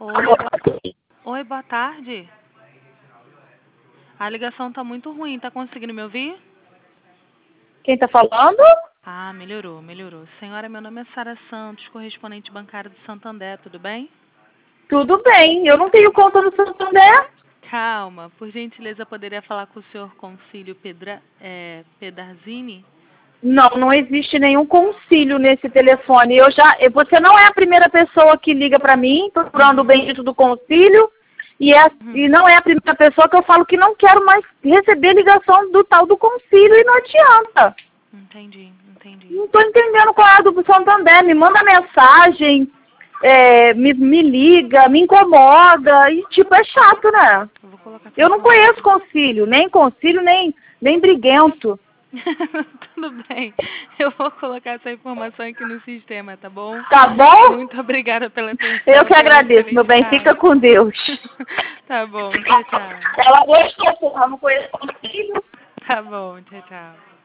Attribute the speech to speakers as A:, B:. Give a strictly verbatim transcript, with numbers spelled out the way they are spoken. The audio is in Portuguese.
A: Oi, boa... Oi, boa tarde. A ligação tá muito ruim, tá conseguindo me ouvir?
B: Quem tá falando?
A: Ah, melhorou, melhorou. Senhora, meu nome é Sara Santos, correspondente bancário do Santander, tudo bem?
B: Tudo bem, eu não tenho conta no Santander.
A: Calma, por gentileza, poderia falar com o senhor Concílio Pedra... é, Pedarzini?
B: Não, não existe nenhum concílio nesse telefone. Eu já, você não é a primeira pessoa que liga para mim procurando o bendito do concílio e, é,
A: Uhum.
B: e não é a primeira pessoa que eu falo que não quero mais receber ligação do tal do concílio e não adianta.
A: Entendi, entendi.
B: Não estou entendendo qual é a do Santander. Me manda mensagem, é, me, me liga, me incomoda e tipo é chato, né?
A: Eu vou colocar
B: Eu não conheço concílio, nem concílio, nem, nem briguento.
A: Tudo bem. Eu vou colocar essa informação aqui no sistema, tá bom?
B: Tá bom?
A: Muito obrigada pela atenção.
B: Eu que
A: Tenha um
B: agradeço, meu
A: excelente
B: bem. Fica
A: tarde.
B: com Deus.
A: Tá bom, tchau, tchau.
B: Ela gostou, porra. Não conheço concílio.
A: Tá bom, tchau, tchau.